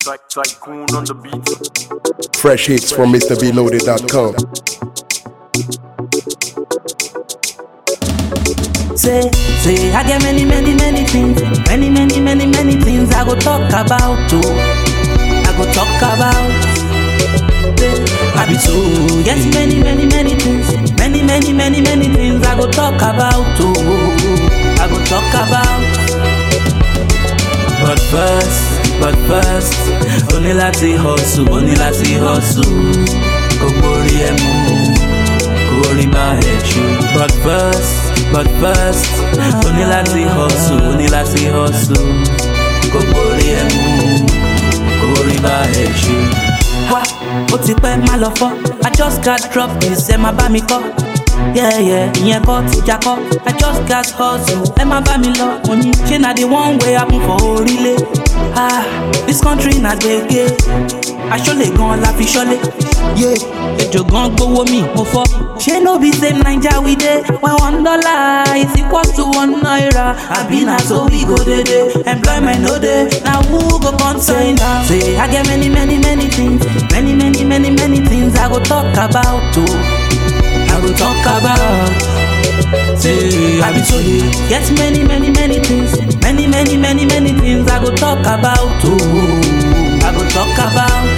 Tycoon on the beat. Fresh hits from MrBeloaded.com. Say, I get many things. Many things I go talk about too. I go talk about. I be so, yes, many things. Many things I go talk about too. I go talk about. But first, only láti hustle. Kò borí ẹmu, kò rí bá ẹ̀ṣù. But first, only láti hustle. Kò borí ẹmu, kò rí bá ẹ̀ṣù. Wá, ó ti pẹ́ má lọ fọ́. I just got dropped, ẹ má bá mi kọ́. Yeah, ìyẹn kọ́ tìjà kọ́. I just got hustle, ẹ má bá mi lọ. Mo ní ṣé na the one way happen for orílẹ̀. This country na gbege. Aṣọ́lẹ̀ gan la fi ṣọ́lẹ̀. Ejò gan gbowó mi mo fọ́. Ṣé no be same Naija we dey? When $1 is equal to ₦1. Àbí na so we go dey. Employment no dey. Na who go concern am? Say I get many things. Many things I go talk about too. I go talk about. Say I be so here. Yes, many things. Many things I go talk about too. I go talk about.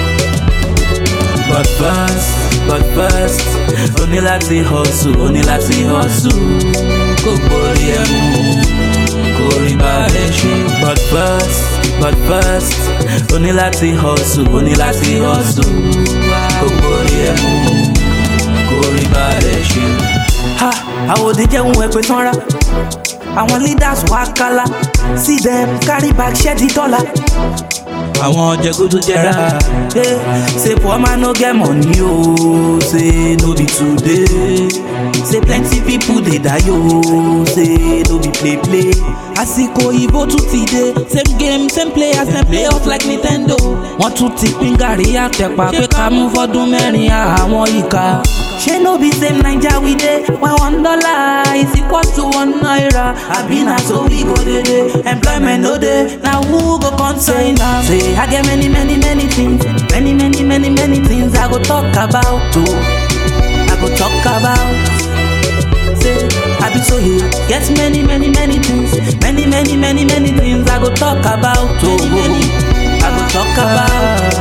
But first, only láti hustle. Kò borí ẹmu, kò rí bá ẹ̀ṣù. But first, only láti hustle. Kò borí ẹmu, kò rí bá ẹ̀ṣù. Àwòdì jẹ́ ohun ẹ̀pẹ̀ tán ra. Àwọn leaders wá kálá. See them carry back ṣẹ́ẹ̀dì dọ́là. Àwọn jẹgúdú jẹra. Say poor man no get money o. Say no be today. Say plenty people dey die o. Say no be play. Àsìkò ìbò tún ti dé. Same game, same players, dem play us like Nintendo. Wọ́n tún ti pín gàrí àtẹ̀pà pé ká mú fọ́dún mẹ́rin àwọn ìka. Ṣé no be same Naija we dey? When $1 is equal to ₦1. Àbí na so we go dey. Employment no dey. Na who go concern am? Say I get many things. Many things I go talk about too. I go talk about. Say I be so here. Yes, many things. Many things I go talk about too. I go talk about.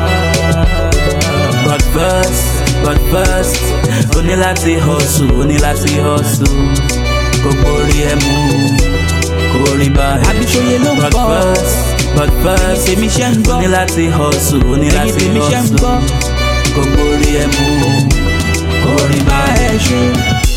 But first, only láti hustle. Kò borí ẹmu, kò rí bá ẹ̀ṣù. But first, only láti hustle. Kò borí ẹmu, kò rí bá ẹ̀ṣù.